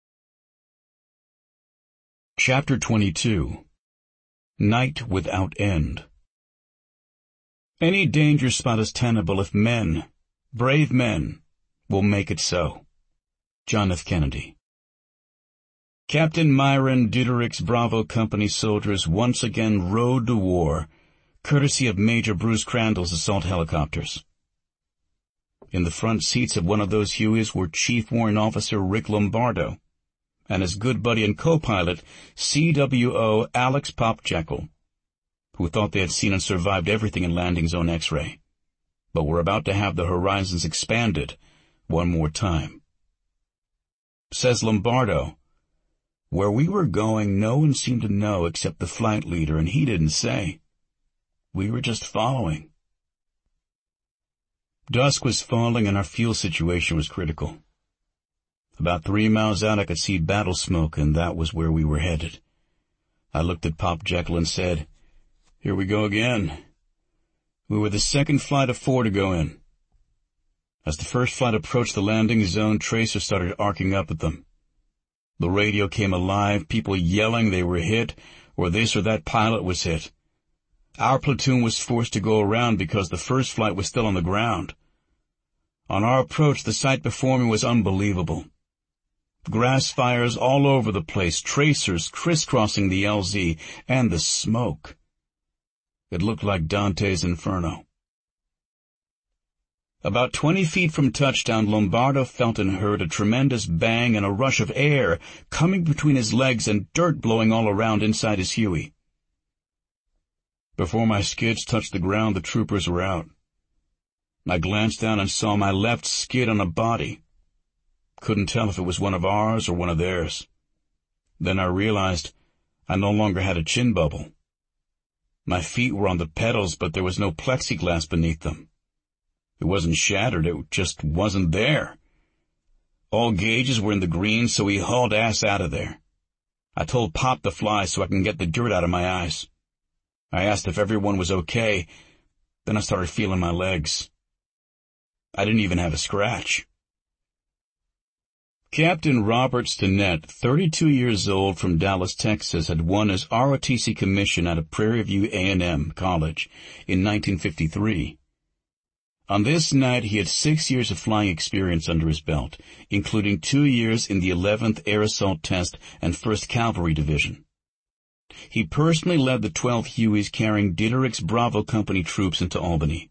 Chapter twenty-two. Night Without End. Any danger spot is tenable if men, brave men, will make it so. John F. Kennedy. Captain Myron Dideric's Bravo Company soldiers once again rode to war, courtesy of Major Bruce Crandall's assault helicopters. In the front seats of one of those Hueys were Chief Warrant Officer Rick Lombardo and his good buddy and co-pilot, C W O Alex Pop Jekyll, who thought they had seen and survived everything in landing zone X-ray, but were about to have their horizons expanded one more time. Says Lombardo, "Where we were going, no one seemed to know except the flight leader, and he didn't say. We were just following." Dusk was falling and our fuel situation was critical. About three miles out I could see battle smoke, and that was where we were headed. I looked at Pop Jekyll and said, "Here we go again." We were the second flight of four to go in. As the first flight approached the landing zone, tracers started arcing up at them. The radio came alive, people yelling they were hit, or this or that pilot was hit. Our platoon was forced to go around because the first flight was still on the ground. On our approach, the sight before me was unbelievable. Grass fires all over the place, tracers crisscrossing the L Z, and the smoke. It looked like Dante's Inferno. About twenty feet from touchdown, Lombardo felt and heard a tremendous bang and a rush of air coming between his legs and dirt blowing all around inside his Huey. Before my skids touched the ground, the troopers were out. I glanced down and saw my left skid on a body. Couldn't tell if it was one of ours or one of theirs. Then I realized I no longer had a chin bubble. My feet were on the pedals, but there was no plexiglass beneath them. It wasn't shattered, it just wasn't there. All gauges were in the green, so we hauled ass out of there. I told Pop to fly so I can get the dirt out of my eyes. I asked if everyone was okay, then I started feeling my legs. I didn't even have a scratch. Captain Robert Stinnett, thirty-two years old, from Dallas, Texas, had won his R O T C commission at a Prairie View A and M college in nineteen fifty-three. On this night, he had six years of flying experience under his belt, including two years in the eleventh Air Assault Test and first Cavalry Division. He personally led the twelve Hueys carrying Dieterich's Bravo Company troops into Albany.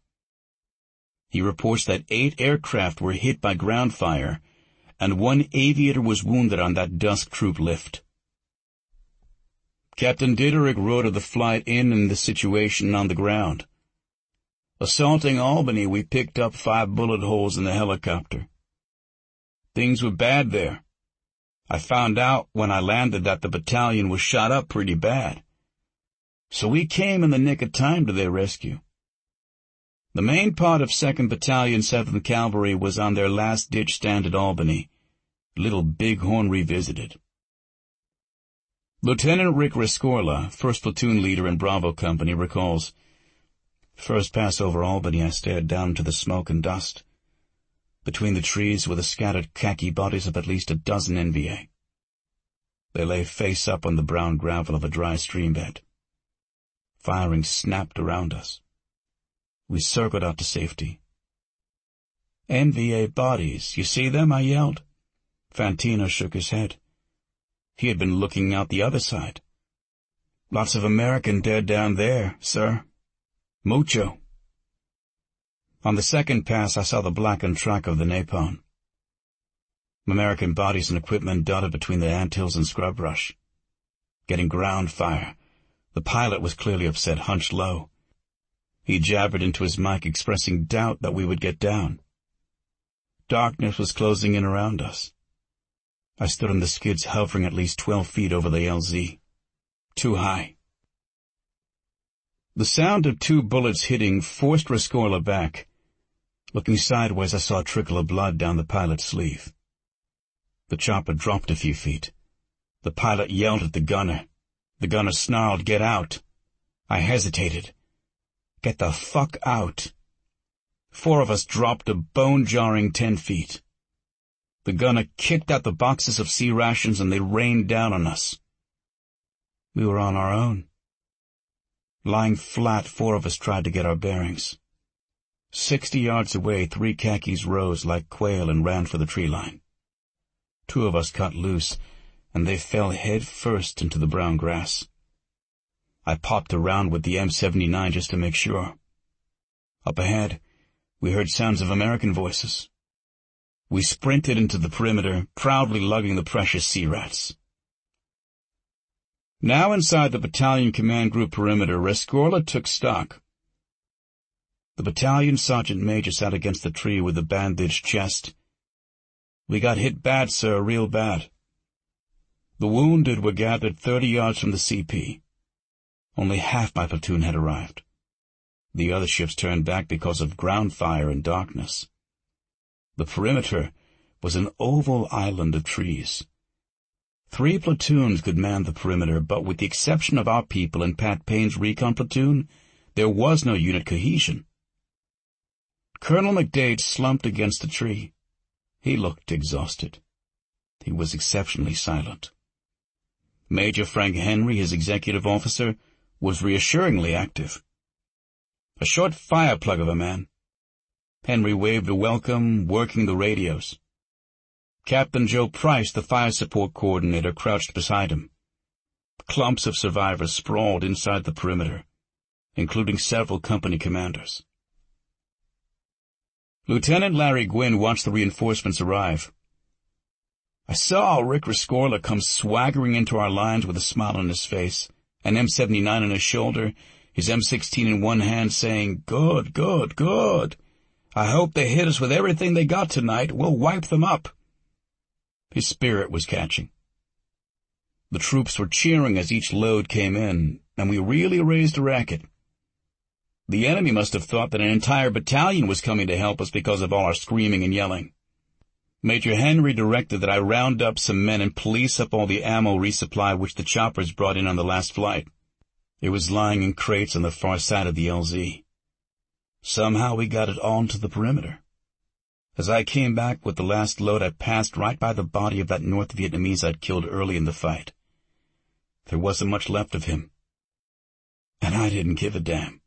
He reports that eight aircraft were hit by ground fire, and one aviator was wounded on that dusk troop lift. Captain Dieterich wrote of the flight in and the situation on the ground. Assaulting Albany, we picked up five bullet holes in the helicopter. Things were bad there. I found out when I landed that the battalion was shot up pretty bad. So we came in the nick of time to their rescue. The main part of second Battalion, seventh Cavalry was on their last-ditch stand at Albany. Little Bighorn revisited. Lieutenant Rick Rescorla, first platoon leader in Bravo Company, recalls, "First pass over Albany, I stared down into the smoke and dust. Between the trees were the scattered khaki bodies of at least a dozen N V A. They lay face up on the brown gravel of a dry stream bed. Firing snapped around us. We circled out to safety. 'N V A bodies, you see them?' I yelled. Fantino shook his head. He had been looking out the other side. 'Lots of American dead down there, sir. Mucho.' On the second pass, I saw the blackened track of the napalm. American bodies and equipment dotted between the anthills and scrub brush. Getting ground fire. The pilot was clearly upset, hunched low. He jabbered into his mic, expressing doubt that we would get down. Darkness was closing in around us. I stood on the skids, hovering at least twelve feet over the L Z. Too high. The sound of two bullets hitting forced Rescorla back. Looking sideways, I saw a trickle of blood down the pilot's sleeve. The chopper dropped a few feet. The pilot yelled at the gunner. The gunner snarled, 'Get out.' I hesitated. 'Get the fuck out.' Four of us dropped a bone-jarring ten feet. The gunner kicked out the boxes of C rations and they rained down on us. We were on our own. Lying flat, four of us tried to get our bearings. Sixty yards away, three khakis rose like quail and ran for the tree line. Two of us cut loose, and they fell head first into the brown grass. I popped around with the M seventy-nine just to make sure. Up ahead, We heard sounds of American voices. We sprinted into the perimeter, proudly lugging the precious sea rats. Now inside the battalion command group perimeter, Rescorla took stock. The battalion sergeant major sat against the tree with a bandaged chest. "We got hit bad, sir, real bad." The wounded were gathered thirty yards from the C P. Only half my platoon had arrived. The other ships turned back because of ground fire and darkness. The perimeter was an oval island of trees. Three platoons could man the perimeter, but with the exception of our people and Pat Payne's recon platoon, there was no unit cohesion. Colonel McDade slumped against the tree. He looked exhausted. He was exceptionally silent. Major Frank Henry, his executive officer, was reassuringly active. A short fire plug of a man. Henry waved a welcome, working the radios. Captain Joe Price, the fire support coordinator, crouched beside him. Clumps of survivors sprawled inside the perimeter, including several company commanders. Lieutenant Larry Gwynn watched the reinforcements arrive. I saw Rick Rescorla come swaggering into our lines with a smile on his face, an M seventy-nine on his shoulder, his M sixteen in one hand, saying, "Good, good, good. I hope they hit us with everything they got tonight. We'll wipe them up." His spirit was catching. The troops were cheering as each load came in, and we really raised a racket. The enemy must have thought that an entire battalion was coming to help us because of all our screaming and yelling. Major Henry directed that I round up some men and police up all the ammo resupply which the choppers brought in on the last flight. It was lying in crates on the far side of the L Z. Somehow we got it onto the perimeter. As I came back with the last load, I passed right by the body of that North Vietnamese I'd killed early in the fight. There wasn't much left of him. And I didn't give a damn.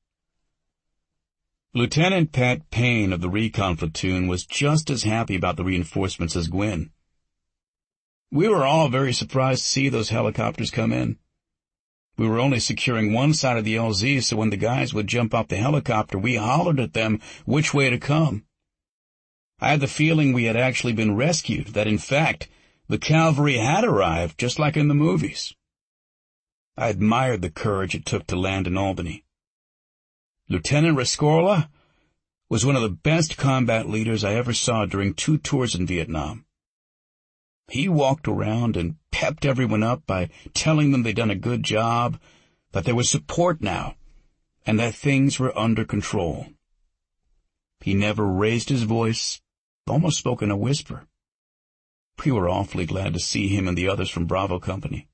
Lieutenant Pat Payne of the recon platoon was just as happy about the reinforcements as Gwynn. We were all very surprised to see those helicopters come in. We were only securing one side of the L Z, so when the guys would jump off the helicopter, we hollered at them which way to come. I had the feeling we had actually been rescued, that in fact, the cavalry had arrived, just like in the movies. I admired the courage it took to land in Albany. Lieutenant Rescorla was one of the best combat leaders I ever saw during two tours in Vietnam. He walked around and pepped everyone up by telling them they'd done a good job, that there was support now, and that things were under control. He never raised his voice, almost spoke in a whisper. We were awfully glad to see him and the others from Bravo Company.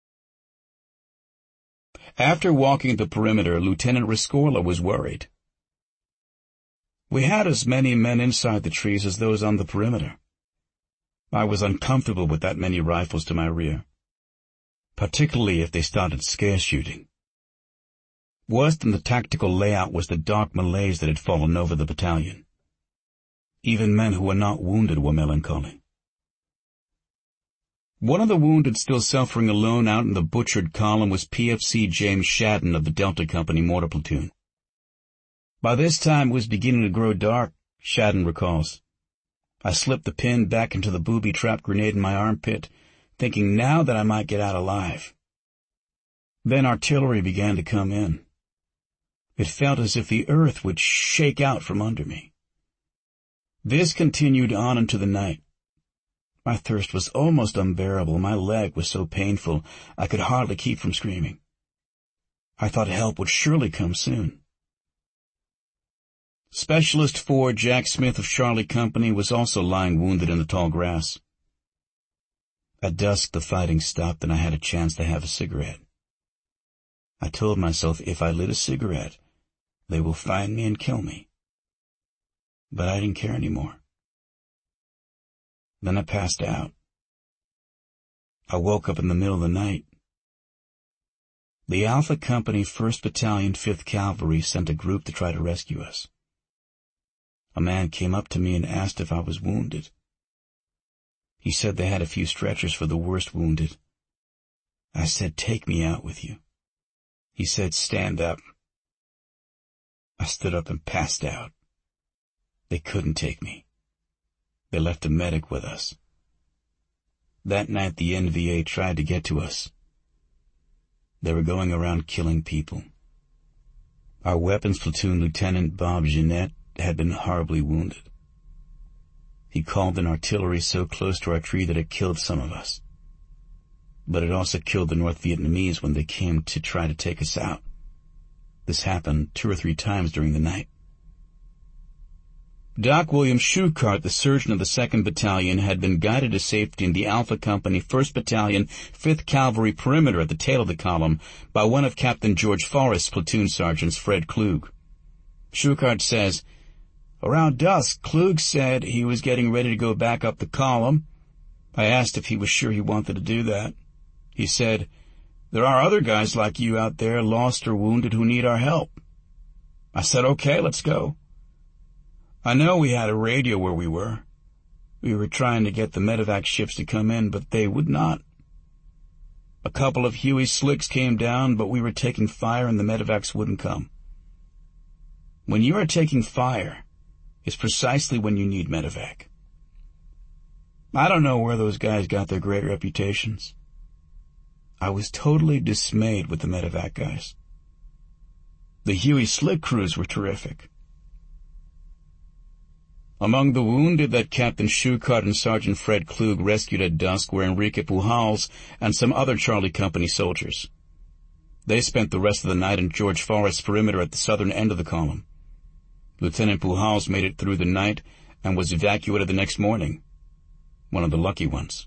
After walking the perimeter, Lieutenant Rescorla was worried. We had as many men inside the trees as those on the perimeter. I was uncomfortable with that many rifles to my rear, particularly if they started scare shooting. Worse than the tactical layout was the dark malaise that had fallen over the battalion. Even men who were not wounded were melancholy. One of the wounded still suffering alone out in the butchered column was P F C James Shadden of the Delta Company mortar platoon. By this time it was beginning to grow dark, Shadden recalls. I slipped the pin back into the booby-trap grenade in my armpit, thinking now that I might get out alive. Then artillery began to come in. It felt as if the earth would shake out from under me. This continued on into the night. My thirst was almost unbearable. My leg was so painful I could hardly keep from screaming. I thought help would surely come soon. Specialist four Jack Smith of Charlie Company was also lying wounded in the tall grass. At dusk the fighting stopped and I had a chance to have a cigarette. I told myself if I lit a cigarette, they will find me and kill me. But I didn't care anymore. Then I passed out. I woke up in the middle of the night. The Alpha Company, first Battalion, fifth Cavalry sent a group to try to rescue us. A man came up to me and asked if I was wounded. He said they had a few stretchers for the worst wounded. I said, "Take me out with you." He said, "Stand up." I stood up and passed out. They couldn't take me. They left a medic with us. That night the N V A tried to get to us. They were going around killing people. Our weapons platoon Lieutenant Bob Jeanette had been horribly wounded. He called in artillery so close to our tree that it killed some of us. But it also killed the North Vietnamese when they came to try to take us out. This happened two or three times during the night. Doc William Schuchart, the surgeon of the second Battalion, had been guided to safety in the Alpha Company, first Battalion, fifth Cavalry perimeter at the tail of the column by one of Captain George Forrest's platoon sergeants, Fred Klug. Schuchart says, "Around dusk, Klug said he was getting ready to go back up the column. I asked if he was sure he wanted to do that. He said, 'There are other guys like you out there, lost or wounded, who need our help.' I said, 'Okay, let's go.' I know we had a radio where we were. We were trying to get the medevac ships to come in, but they would not. A couple of Huey slicks came down, but we were taking fire and the medevacs wouldn't come. When you are taking fire, it's precisely when you need medevac. I don't know where those guys got their great reputations. I was totally dismayed with the medevac guys. The Huey slick crews were terrific. Among the wounded that Captain Schuchart and Sergeant Fred Klug rescued at dusk were Enrique Pujals and some other Charlie Company soldiers. They spent the rest of the night in George Forrest's perimeter at the southern end of the column. Lieutenant Pujals made it through the night and was evacuated the next morning. One of the lucky ones.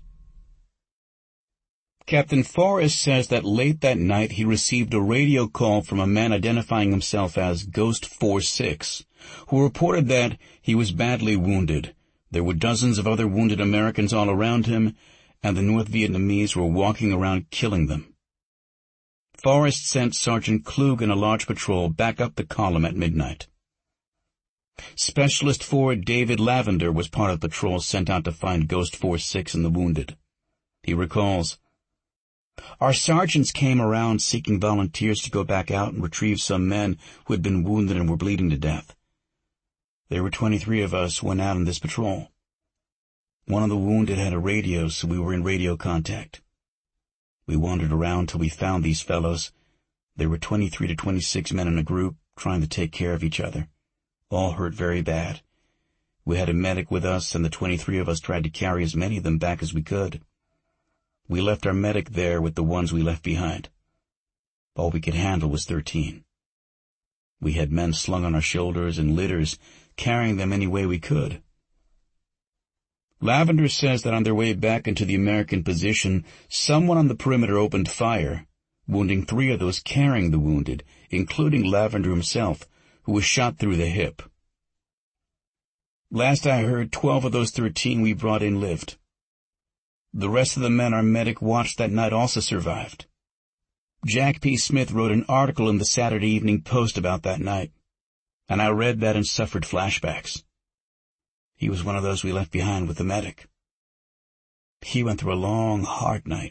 Captain Forrest says that late that night he received a radio call from a man identifying himself as Ghost forty-six, who reported that he was badly wounded. There were dozens of other wounded Americans all around him, and the North Vietnamese were walking around killing them. Forrest sent Sergeant Klug and a large patrol back up the column at midnight. Specialist Forward David Lavender was part of the patrol sent out to find Ghost forty-six and the wounded. He recalls, "Our sergeants came around seeking volunteers to go back out and retrieve some men who had been wounded and were bleeding to death. There were twenty-three of us went out on this patrol. One of the wounded had a radio, so we were in radio contact. We wandered around till we found these fellows. There were twenty-three to twenty-six men in a group trying to take care of each other. All hurt very bad. We had a medic with us, and the twenty-three of us tried to carry as many of them back as we could. We left our medic there with the ones we left behind. All we could handle was thirteen. We had men slung on our shoulders in litters, carrying them any way we could." Lavender says that on their way back into the American position, someone on the perimeter opened fire, wounding three of those carrying the wounded, including Lavender himself, who was shot through the hip. "Last I heard, twelve of those thirteen we brought in lived. The rest of the men our medic watched that night also survived. Jack P. Smith wrote an article in the Saturday Evening Post about that night, and I read that and suffered flashbacks. He was one of those we left behind with the medic. He went through a long, hard night."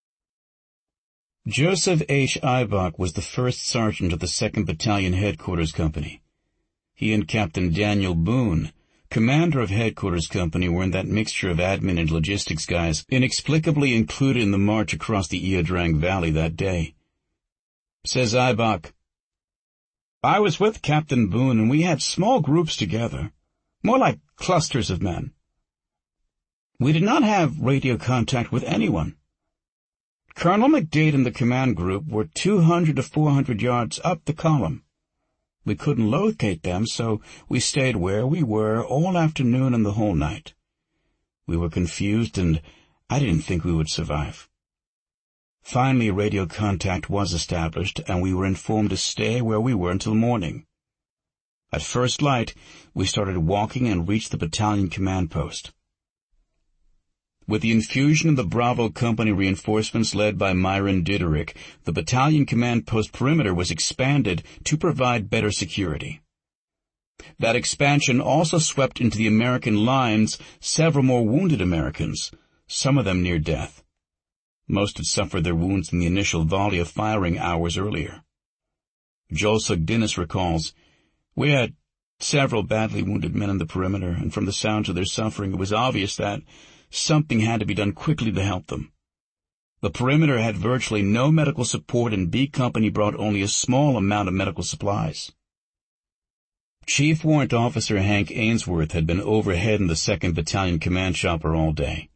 Joseph H. Ibach was the first sergeant of the second Battalion Headquarters Company. He and Captain Daniel Boone, commander of Headquarters Company, were in that mixture of admin and logistics guys inexplicably included in the march across the Ia Drang Valley that day. Says Ibach, "I was with Captain Boone, and we had small groups together, more like clusters of men. We did not have radio contact with anyone. Colonel McDade and the command group were two hundred to four hundred yards up the column. We couldn't locate them, so we stayed where we were all afternoon and the whole night. We were confused, and I didn't think we would survive. Finally, radio contact was established, and we were informed to stay where we were until morning. At first light, we started walking and reached the battalion command post. With the infusion of the Bravo Company reinforcements led by Myron Diderik, the battalion command post perimeter was expanded to provide better security. That expansion also swept into the American lines several more wounded Americans, some of them near death. Most had suffered their wounds in the initial volley of firing hours earlier. Joel Sugdinis recalls, "We had several badly wounded men on the perimeter, and from the sounds of their suffering it was obvious that something had to be done quickly to help them. The perimeter had virtually no medical support, and B Company brought only a small amount of medical supplies. Chief Warrant Officer Hank Ainsworth had been overhead in the second Battalion command chopper all day.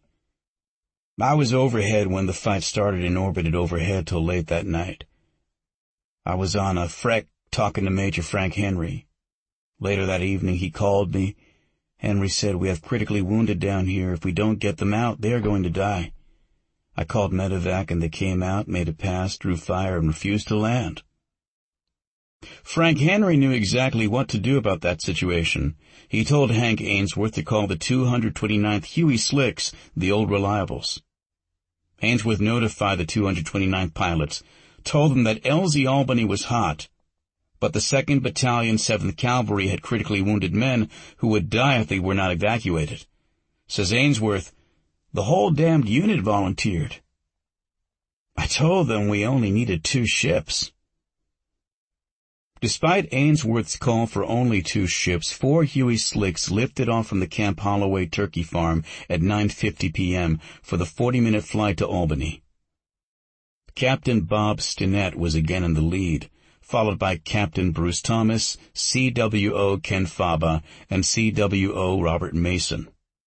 I was overhead when the fight started and orbited overhead till late that night. I was on a Freck talking to Major Frank Henry. Later that evening he called me. Henry said, "We have critically wounded down here. If we don't get them out, they are going to die." I called medevac and they came out, made a pass, drew fire, and refused to land. Frank Henry knew exactly what to do about that situation. He told Hank Ainsworth to call the two hundred twenty-ninth Huey Slicks, the old reliables. Ainsworth notified the two hundred twenty-ninth pilots, told them that L Z Albany was hot, but the second Battalion, seventh Cavalry had critically wounded men who would die if they were not evacuated. Says Ainsworth, "The whole damned unit volunteered." I told them we only needed two ships. Despite Ainsworth's call for only two ships, four Huey Slicks lifted off from the Camp Holloway turkey farm at nine fifty p.m. for the forty-minute flight to Albany. Captain Bob Stinnett was again in the lead, followed by Captain Bruce Thomas, C W O Ken Faba, and C W O Robert Mason.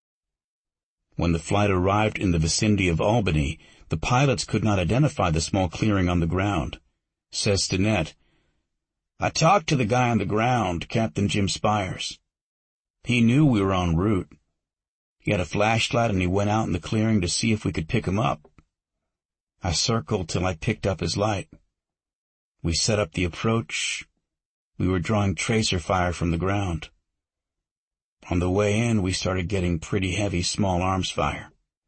When the flight arrived in the vicinity of Albany, the pilots could not identify the small clearing on the ground. Says Stinnett, "I talked to the guy on the ground, Captain Jim Spires. He knew we were en route. He had a flashlight and he went out in the clearing to see if we could pick him up. I circled till I picked up his light. We set up the approach. We were drawing tracer fire from the ground. On the way in, we started getting pretty heavy small arms fire.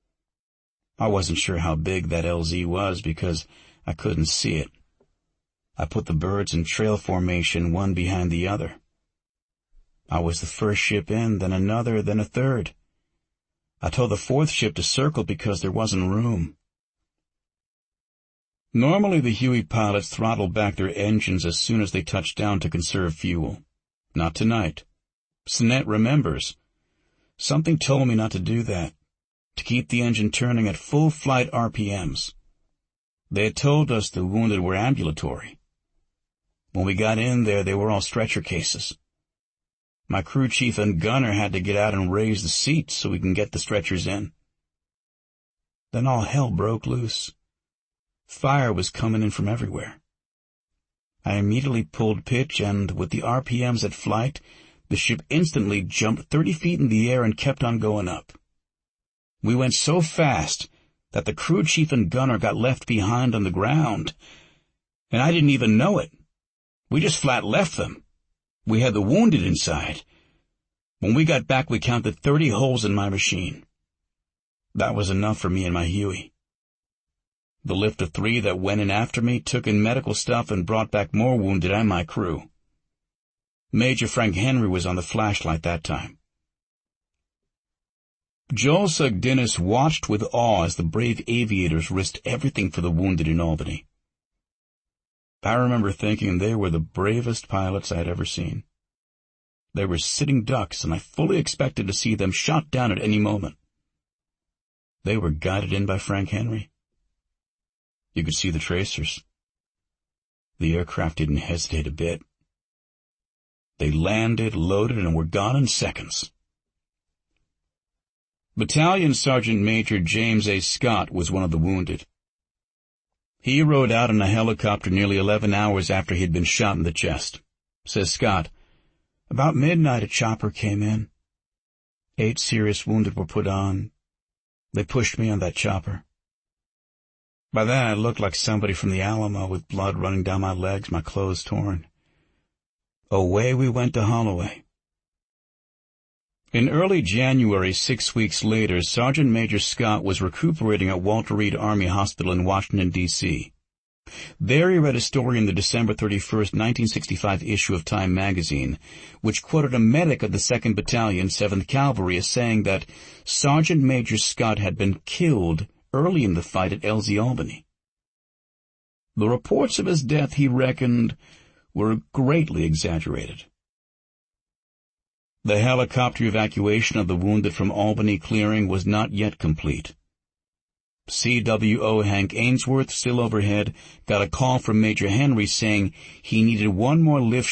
I wasn't sure how big that L Z was because I couldn't see it. I put the birds in trail formation, one behind the other. I was the first ship in, then another, then a third. I told the fourth ship to circle because there wasn't room." Normally the Huey pilots throttled back their engines as soon as they touched down to conserve fuel. Not tonight. Stinnett remembers. "Something told me not to do that, to keep the engine turning at full flight R P Ms. They had told us the wounded were ambulatory. When we got in there, they were all stretcher cases. My crew chief and gunner had to get out and raise the seats so we can get the stretchers in. Then all hell broke loose. Fire was coming in from everywhere. I immediately pulled pitch, and with the R P Ms at flight, the ship instantly jumped thirty feet in the air and kept on going up. We went so fast that the crew chief and gunner got left behind on the ground, and I didn't even know it. We just flat left them. We had the wounded inside. When we got back, we counted thirty holes in my machine. That was enough for me and my Huey. The lift of three that went in after me took in medical stuff and brought back more wounded and my crew. Major Frank Henry was on the flashlight that time." Joel Sugdinis watched with awe as the brave aviators risked everything for the wounded in Albany. I remember thinking they were the bravest pilots I had ever seen. They were sitting ducks, and I fully expected to see them shot down at any moment. They were guided in by Frank Henry. You could see the tracers. The aircraft didn't hesitate a bit. They landed, loaded, and were gone in seconds. Battalion Sergeant Major James A. Scott was one of the wounded. He rode out in a helicopter nearly eleven hours after he had been shot in the chest. Says Scott, "About midnight a chopper came in. Eight serious wounded were put on. They pushed me on that chopper. By then I looked like somebody from the Alamo with blood running down my legs, my clothes torn. Away we went to Holloway." In early January, six weeks later, Sergeant Major Scott was recuperating at Walter Reed Army Hospital in Washington, D C There he read a story in the December thirty-first, nineteen sixty-five issue of Time magazine, which quoted a medic of the second Battalion, seventh Cavalry, as saying that Sergeant Major Scott had been killed early in the fight at L Z Albany. The reports of his death, he reckoned, were greatly exaggerated. The helicopter evacuation of the wounded from Albany Clearing was not yet complete. C W O Hank Ainsworth, still overhead, got a call from Major Henry saying he needed one more lift